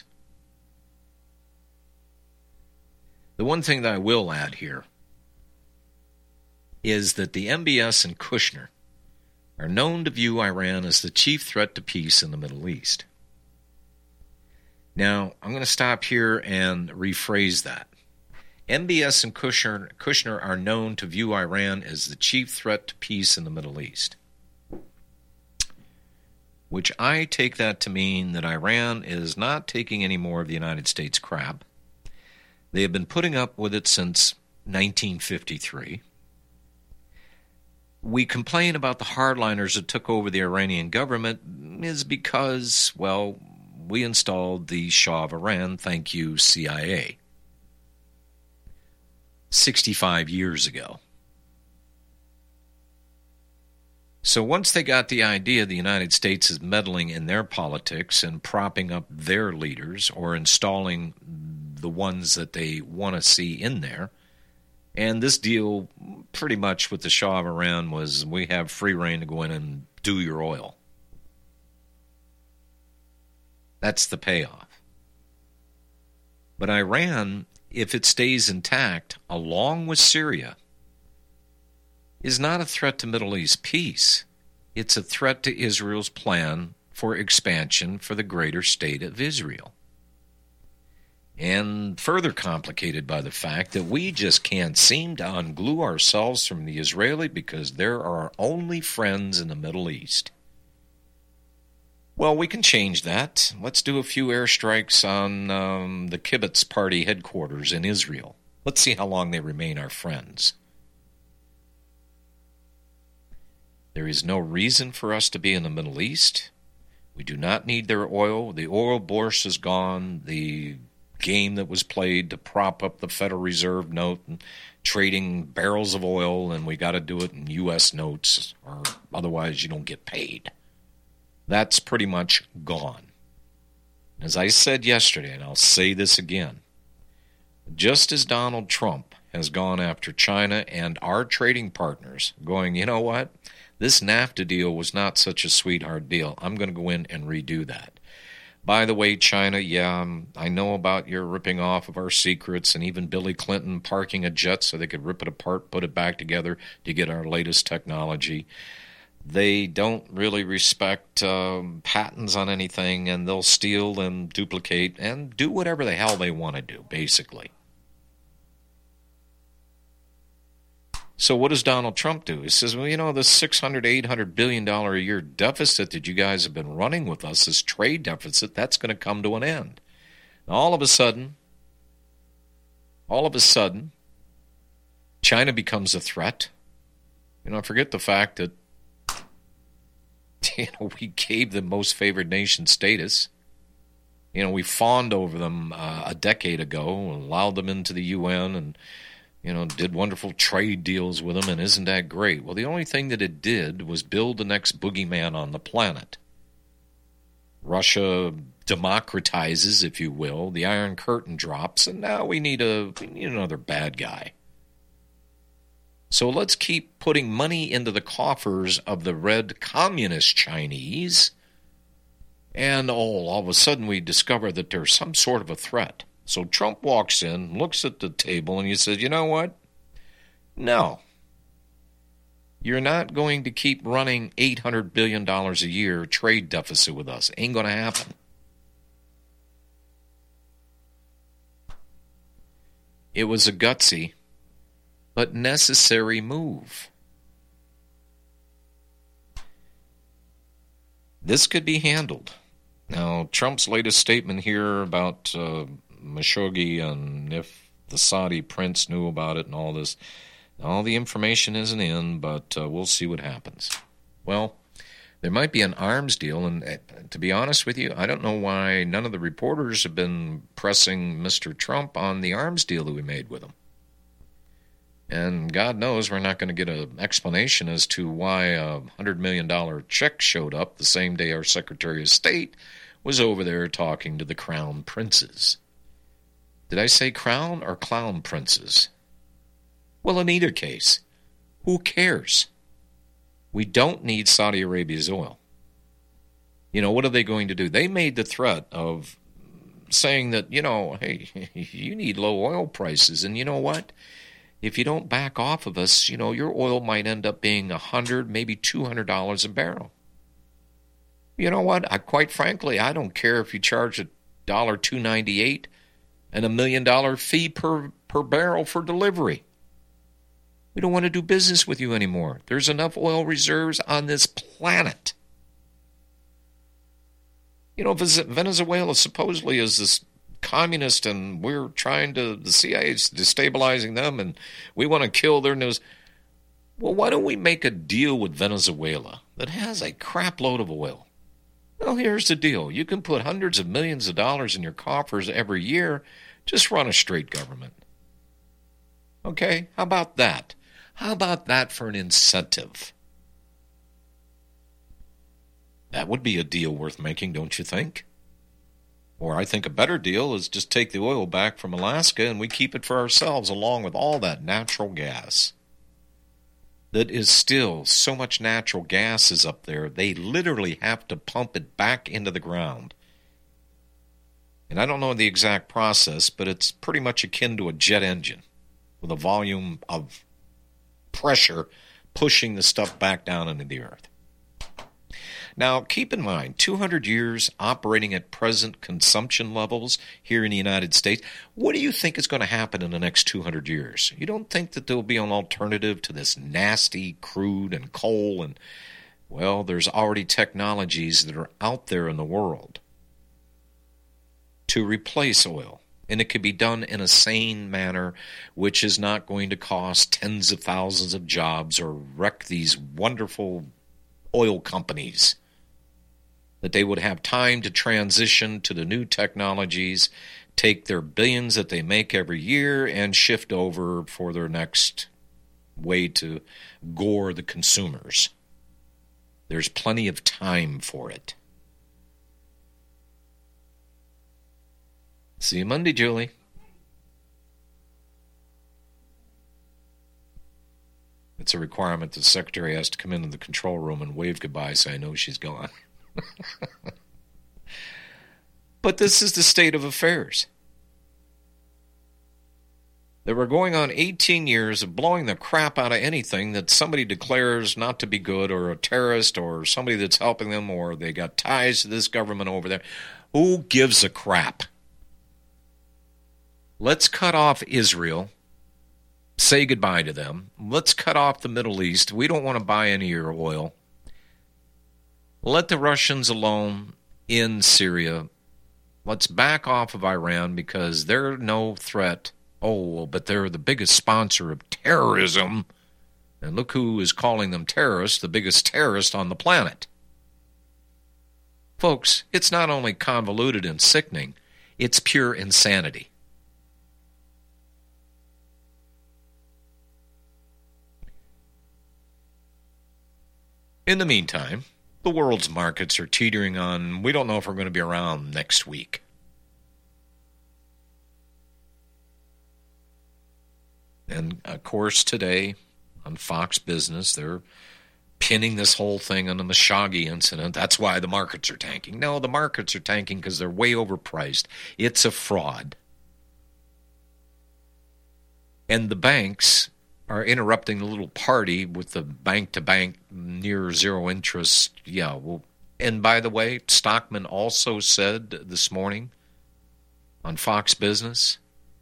The one thing that I will add here is that the M B S and Kushner are known to view Iran as the chief threat to peace in the Middle East. Now, I'm going to stop here and rephrase that. M B S and Kushner, Kushner are known to view Iran as the chief threat to peace in the Middle East, which I take that to mean that Iran is not taking any more of the United States crap. They have been putting up with it since nineteen fifty-three. We complain about the hardliners that took over the Iranian government is because, well, we installed the Shah of Iran, thank you, C I A. sixty-five years ago. So once they got the idea the United States is meddling in their politics and propping up their leaders or installing the ones that they want to see in there, and this deal pretty much with the Shah of Iran was we have free reign to go in and do your oil. That's the payoff. But Iran, if it stays intact, along with Syria, is not a threat to Middle East peace. It's a threat to Israel's plan for expansion for the greater state of Israel. And further complicated by the fact that we just can't seem to unglue ourselves from the Israeli because they're our only friends in the Middle East. Well, we can change that. Let's do a few airstrikes on um, the Kibbutz Party headquarters in Israel. Let's see how long they remain our friends. There is no reason for us to be in the Middle East. We do not need their oil. The oil bourse is gone. The game that was played to prop up the Federal Reserve note and trading barrels of oil, and we got to do it in U S notes, or otherwise you don't get paid. That's pretty much gone. As I said yesterday, and I'll say this again, just as Donald Trump has gone after China and our trading partners, going, you know what, this NAFTA deal was not such a sweetheart deal. I'm going to go in and redo that. By the way, China, yeah, um, I know about your ripping off of our secrets, and even Billy Clinton parking a jet so they could rip it apart, put it back together to get our latest technology. They don't really respect um, patents on anything, and they'll steal and duplicate and do whatever the hell they want to do, basically. So what does Donald Trump do? He says, well, you know, the six hundred, eight hundred billion dollars a year deficit that you guys have been running with us, this trade deficit, that's going to come to an end. Now, all of a sudden, all of a sudden, China becomes a threat. You know, forget the fact that, you know, we gave them most favored nation status. You know, we fawned over them uh, a decade ago, allowed them into the U N, and you know, did wonderful trade deals with them, and isn't that great? Well, the only thing that it did was build the next boogeyman on the planet. Russia democratizes, if you will, the Iron Curtain drops, and now we need a we need another bad guy. So let's keep putting money into the coffers of the red communist Chinese, and oh, all of a sudden we discover that there's some sort of a threat. So Trump walks in, looks at the table, and he says, you know what? No. You're not going to keep running eight hundred billion dollars a year trade deficit with us. Ain't going to happen. It was a gutsy but necessary move. This could be handled. Now, Trump's latest statement here about uh, Khashoggi and if the Saudi prince knew about it and all this, all the information isn't in, but uh, we'll see what happens. Well, there might be an arms deal, and uh, to be honest with you, I don't know why none of the reporters have been pressing Mister Trump on the arms deal that we made with him. And God knows we're not going to get an explanation as to why a one hundred million dollars check showed up the same day our Secretary of State was over there talking to the crown princes. Did I say crown or clown princes? Well, in either case, who cares? We don't need Saudi Arabia's oil. You know, what are they going to do? They made the threat of saying that, you know, hey, you need low oil prices, and you know what? If you don't back off of us, you know, your oil might end up being one hundred dollars, maybe two hundred dollars a barrel. You know what? I, quite frankly, I don't care if you charge a dollar two ninety-eight and a million dollar fee per, per barrel for delivery. We don't want to do business with you anymore. There's enough oil reserves on this planet. You know, Venezuela supposedly is this communist, and we're trying to, the C I A is destabilizing them, and we want to kill their news. Well, why don't we make a deal with Venezuela that has a crap load of oil? Well, here's the deal. You can put hundreds of millions of dollars in your coffers every year. Just run a straight government. Okay? How about that? How about that for an incentive? That would be a deal worth making, don't you think? Or I think a better deal is just take the oil back from Alaska and we keep it for ourselves along with all that natural gas. That is still, so much natural gas is up there, they literally have to pump it back into the ground. And I don't know the exact process, but it's pretty much akin to a jet engine with a volume of pressure pushing the stuff back down into the earth. Now, keep in mind, two hundred years operating at present consumption levels here in the United States, what do you think is going to happen in the next two hundred years? You don't think that there will be an alternative to this nasty crude and coal? And, well, there's already technologies that are out there in the world to replace oil. And it can be done in a sane manner, which is not going to cost tens of thousands of jobs or wreck these wonderful oil companies. That they would have time to transition to the new technologies, take their billions that they make every year, and shift over for their next way to gore the consumers. There's plenty of time for it. See you Monday, Julie. It's a requirement that the secretary has to come into the control room and wave goodbye so I know she's gone. But this is the state of affairs. They were going on eighteen years of blowing the crap out of anything that somebody declares not to be good, or a terrorist, or somebody that's helping them, or they got ties to this government over there. Who gives a crap? Let's cut off Israel. Say goodbye to them. Let's cut off the Middle East. We don't want to buy any of your oil. Let the Russians alone in Syria. Let's back off of Iran because they're no threat. Oh, but they're the biggest sponsor of terrorism. And look who is calling them terrorists, the biggest terrorist on the planet. Folks, it's not only convoluted and sickening, it's pure insanity. In the meantime, the world's markets are teetering on, we don't know if we're going to be around next week. And, of course, today on Fox Business, they're pinning this whole thing on the Khashoggi incident. That's why the markets are tanking. No, the markets are tanking because they're way overpriced. It's a fraud. And the banks are interrupting the little party with the bank-to-bank near zero interest. Yeah, well, and by the way, Stockman also said this morning on Fox Business,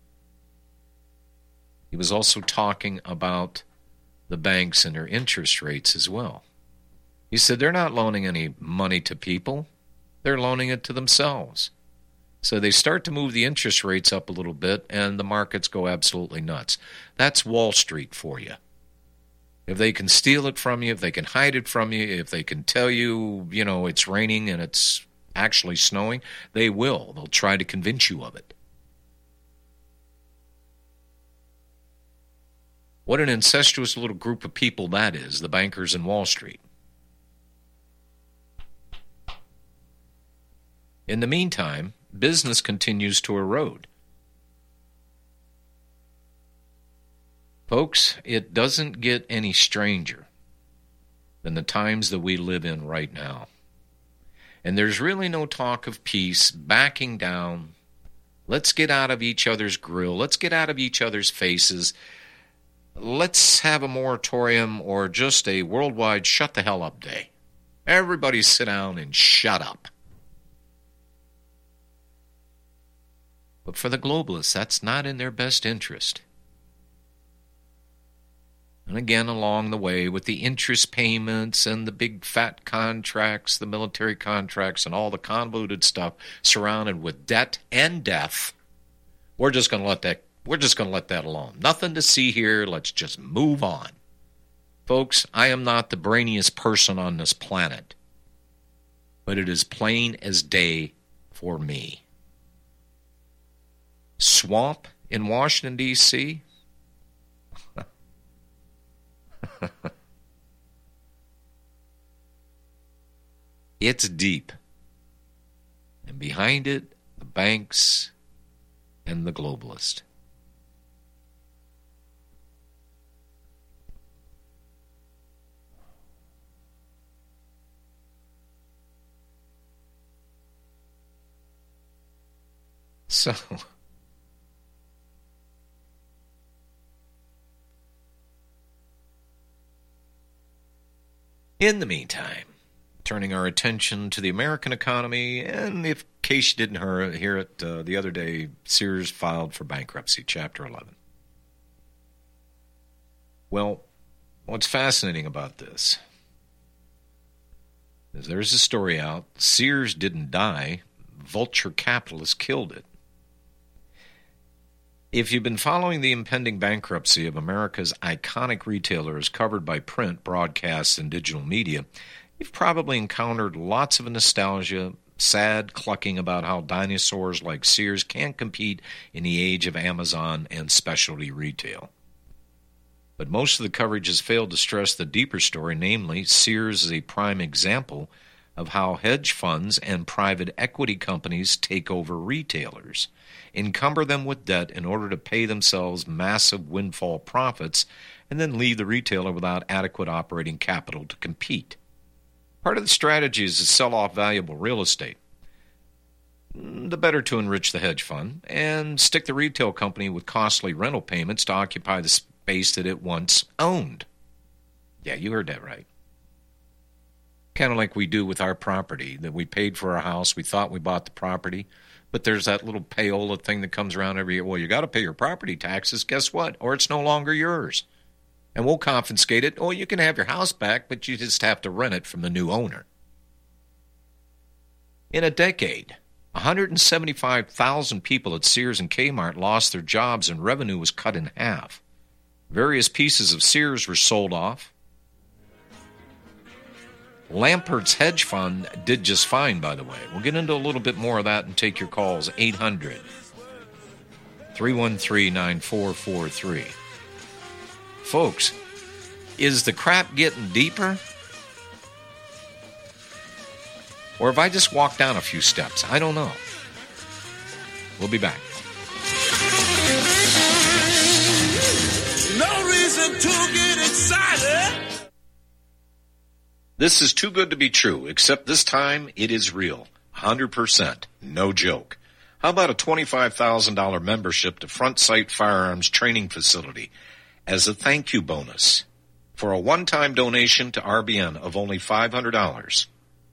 he was also talking about the banks and their interest rates as well. He said they're not loaning any money to people. They're loaning it to themselves. So they start to move the interest rates up a little bit, and the markets go absolutely nuts. That's Wall Street for you. If they can steal it from you, if they can hide it from you, if they can tell you, you know, it's raining and it's actually snowing, they will. They'll try to convince you of it. What an incestuous little group of people that is, the bankers in Wall Street. In the meantime, business continues to erode. Folks, it doesn't get any stranger than the times that we live in right now. And there's really no talk of peace, backing down. Let's get out of each other's grill. Let's get out of each other's faces. Let's have a moratorium or just a worldwide shut the hell up day. Everybody sit down and shut up. But for the globalists, that's not in their best interest. And again, along the way, with the interest payments and the big fat contracts, the military contracts, and all the convoluted stuff surrounded with debt and death, we're just going to let that We're just going to let that alone. Nothing to see here. Let's just move on. Folks, I am not the brainiest person on this planet, but it is plain as day for me. Swamp in Washington, D C? It's deep. And behind it, the banks and the globalist. So, in the meantime, turning our attention to the American economy, and if in case you didn't hear it, uh, the other day, Sears filed for bankruptcy, Chapter eleven. Well, what's fascinating about this is there's a story out, Sears didn't die, vulture capitalists killed it. If you've been following the impending bankruptcy of America's iconic retailers covered by print, broadcast, and digital media, you've probably encountered lots of nostalgia, sad clucking about how dinosaurs like Sears can't compete in the age of Amazon and specialty retail. But most of the coverage has failed to stress the deeper story, namely, Sears is a prime example of how hedge funds and private equity companies take over retailers, encumber them with debt in order to pay themselves massive windfall profits, and then leave the retailer without adequate operating capital to compete. Part of the strategy is to sell off valuable real estate. the better to enrich the hedge fund and stick the retail company with costly rental payments to occupy the space that it once owned. Yeah, you heard that right. Kind of like we do with our property, that we paid for our house, we thought we bought the property, but there's that little payola thing that comes around every year. Well, you got to pay your property taxes. Guess what? Or it's no longer yours. And we'll confiscate it. Oh, you can have your house back, but you just have to rent it from the new owner. In a decade, one hundred seventy-five thousand people at Sears and Kmart lost their jobs and revenue was cut in half. Various pieces of Sears were sold off. Lampert's hedge fund did just fine, by the way. We'll get into a little bit more of that and take your calls. eight hundred, three one three, nine four four three. Folks, is the crap getting deeper? Or have I just walked down a few steps? I don't know. We'll be back. No reason to get excited. This is too good to be true, except this time it is real. one hundred percent. No joke. How about a twenty-five thousand dollars membership to Front Sight Firearms Training Facility as a thank you bonus for a one-time donation to R B N of only five hundred dollars?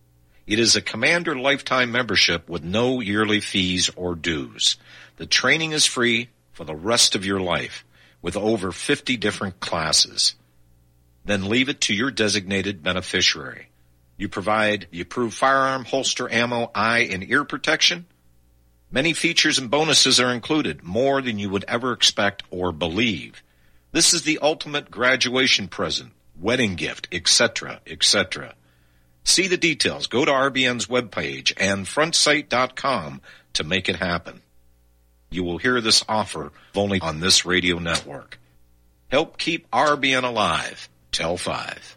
It is a Commander lifetime membership with no yearly fees or dues. The training is free for the rest of your life with over fifty different classes. Then leave it to your designated beneficiary. You provide the approved firearm, holster, ammo, eye, and ear protection. Many features and bonuses are included, more than you would ever expect or believe. This is the ultimate graduation present, wedding gift, et cetera, et cetera. See the details. Go to R B N's webpage and front sight dot com to make it happen. You will hear this offer only on this radio network. Help keep R B N alive. Tell five.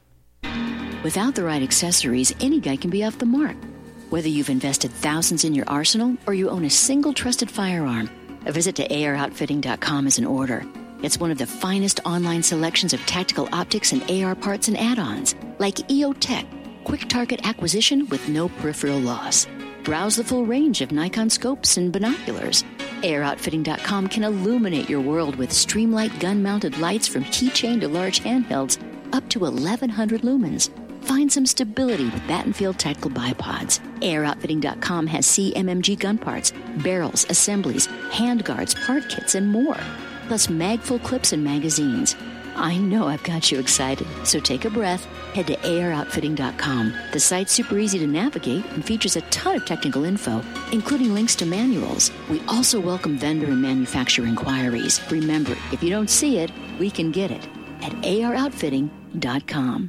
Without the right accessories, any guy can be off the mark. Whether you've invested thousands in your arsenal or you own a single trusted firearm, a visit to A R outfitting dot com is in order. It's one of the finest online selections of tactical optics and A R parts and add-ons, like E O Tech, quick target acquisition with no peripheral loss. Browse the full range of Nikon scopes and binoculars. A R outfitting dot com can illuminate your world with Streamlight gun-mounted lights from keychain to large handhelds up to eleven hundred lumens. Find some stability with Battenfield Tactical Bipods. A R outfitting dot com has C M M G gun parts, barrels, assemblies, handguards, part kits, and more. Plus mag-full clips and magazines. I know I've got you excited, so take a breath. Head to A R outfitting dot com. The site's super easy to navigate and features a ton of technical info, including links to manuals. We also welcome vendor and manufacturer inquiries. Remember, if you don't see it, we can get it at A R outfitting dot com.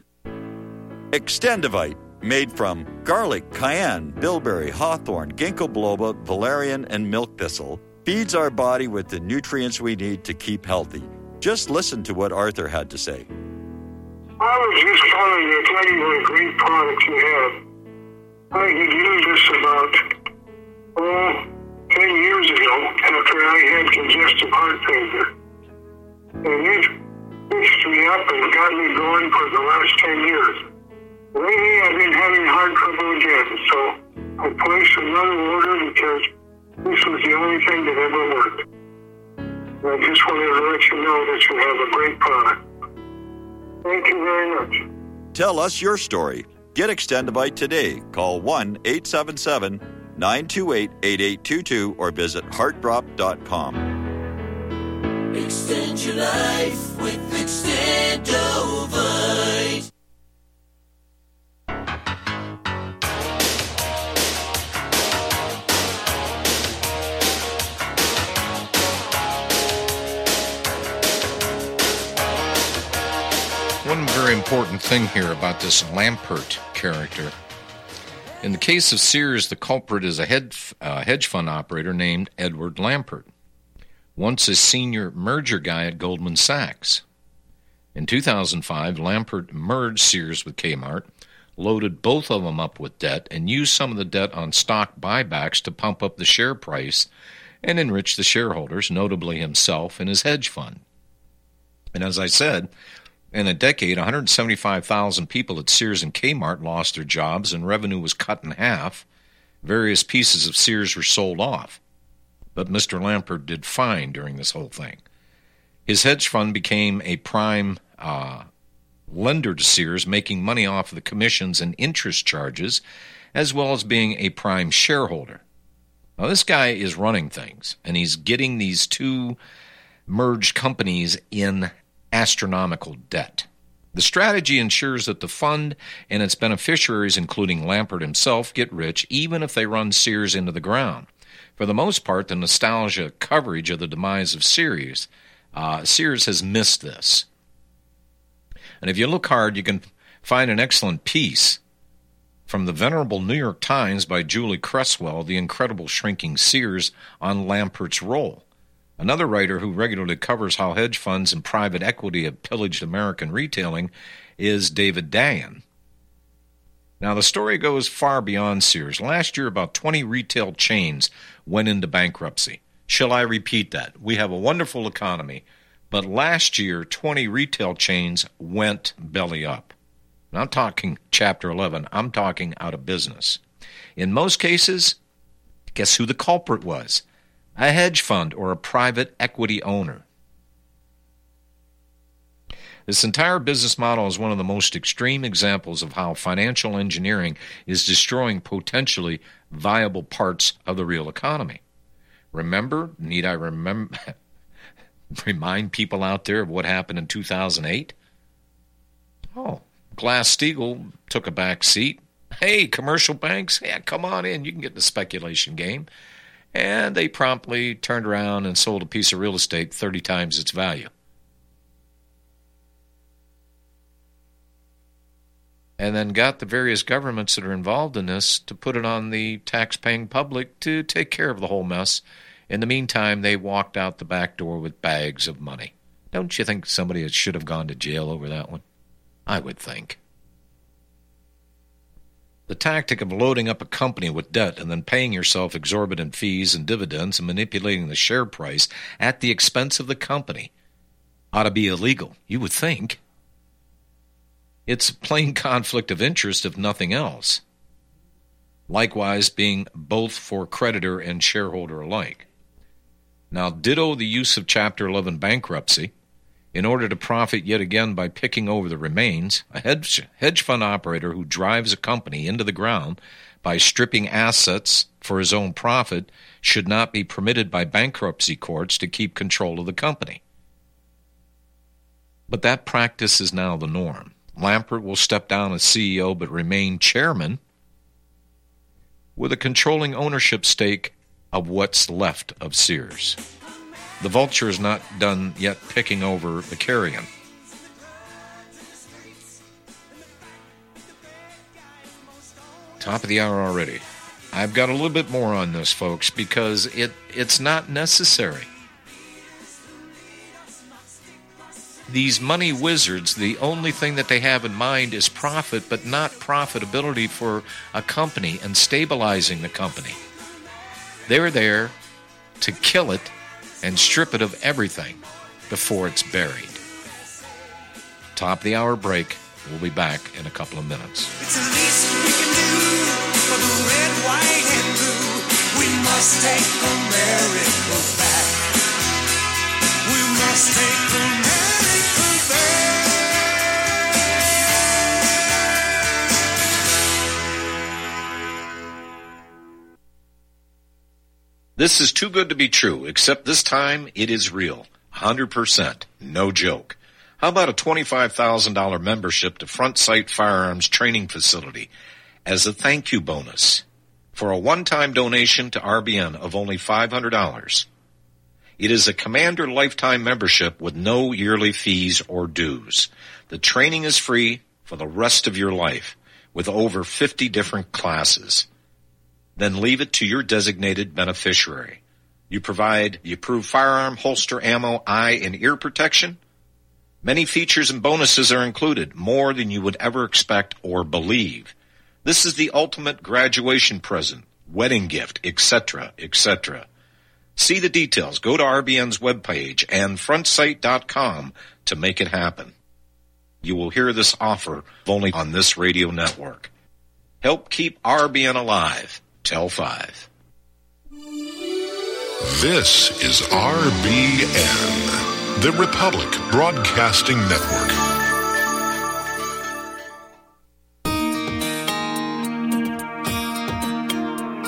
Extendivite, made from garlic, cayenne, bilberry, hawthorn, ginkgo biloba, valerian, and milk thistle, feeds our body with the nutrients we need to keep healthy. Just listen to what Arthur had to say. I was just calling to tell you what a great product you have. I had used this about, oh, ten years ago after I had congestive heart failure. And it fixed me up and got me going for the last ten years. Lately, I've been having heart trouble again, so I placed another order because this was the only thing that ever worked. I just wanted to let you know that you have a great product. Thank you very much. Tell us your story. Get Extendivite today. Call one eight seven seven, nine two eight, eight eight two two or visit heart drop dot com. Extend your life with Extendivite. One very important thing here about this Lampert character. In the case of Sears, the culprit is a head, uh, hedge fund operator named Edward Lampert, once a senior merger guy at Goldman Sachs. In two thousand five, Lampert merged Sears with Kmart, loaded both of them up with debt, and used some of the debt on stock buybacks to pump up the share price and enrich the shareholders, notably himself and his hedge fund. And as I said, in a decade, one hundred seventy-five thousand people at Sears and Kmart lost their jobs and revenue was cut in half. various pieces of Sears were sold off. But Mister Lampert did fine during this whole thing. His hedge fund became a prime uh, lender to Sears, making money off of the commissions and interest charges, as well as being a prime shareholder. Now, this guy is running things, and he's getting these two merged companies in astronomical debt. The strategy ensures that the fund and its beneficiaries, including Lampert himself, get rich even if they run Sears into the ground. For the most part, the nostalgia coverage of the demise of Sears, uh, Sears has missed this. And if you look hard, you can find an excellent piece from the venerable New York Times by Julie Cresswell, The Incredible Shrinking Sears, on Lampert's role. Another writer who regularly covers how hedge funds and private equity have pillaged American retailing is David Dayen. Now, the story goes far beyond Sears. Last year, about twenty retail chains went into bankruptcy. Shall I repeat that? We have a wonderful economy, but last year, twenty retail chains went belly up. I'm not talking Chapter eleven. I'm talking out of business. In most cases, guess who the culprit was? A hedge fund or a private equity owner. This entire business model is one of the most extreme examples of how financial engineering is destroying potentially viable parts of the real economy. Remember, need I remember, remind people out there of what happened in two thousand eight? Oh, Glass-Steagall took a back seat. Hey, commercial banks, yeah, come on in. You can get in the speculation game. And they promptly turned around and sold a piece of real estate thirty times its value. And then got the various governments that are involved in this to put it on the tax-paying public to take care of the whole mess. In the meantime, they walked out the back door with bags of money. Don't you think somebody should have gone to jail over that one? I would think. The tactic of loading up a company with debt and then paying yourself exorbitant fees and dividends and manipulating the share price at the expense of the company ought to be illegal, you would think. It's a plain conflict of interest, if nothing else. Likewise, being both for creditor and shareholder alike. Now, ditto the use of Chapter eleven bankruptcy. In order to profit yet again by picking over the remains, a hedge, hedge fund operator who drives a company into the ground by stripping assets for his own profit should not be permitted by bankruptcy courts to keep control of the company. But that practice is now the norm. Lampert will step down as C E O but remain chairman with a controlling ownership stake of what's left of Sears. The vulture is not done yet picking over the carrion. Top of the hour already. I've got a little bit more on this, folks, because it, it's not necessary. These money wizards, the only thing that they have in mind is profit, but not profitability for a company and stabilizing the company. They're there to kill it and strip it of everything before it's buried. Top of the hour break. We'll be back in a couple of minutes. It's the least we can do for the red, white, and blue. We must take America back. We must take America back. This is too good to be true, except this time it is real. one hundred percent. No joke. How about a twenty-five thousand dollars membership to Front Sight Firearms Training Facility as a thank you bonus for a one-time donation to R B N of only five hundred dollars? It is a Commander lifetime membership with no yearly fees or dues. The training is free for the rest of your life with over fifty different classes. Then leave it to your designated beneficiary. You provide the approved firearm, holster, ammo, eye, and ear protection. Many features and bonuses are included, more than you would ever expect or believe. This is the ultimate graduation present, wedding gift, et cetera, et cetera. See the details. Go to R B N's webpage and front sight dot com to make it happen. You will hear this offer only on this radio network. Help keep R B N alive. Tell five. This is R B N, the Republic Broadcasting Network.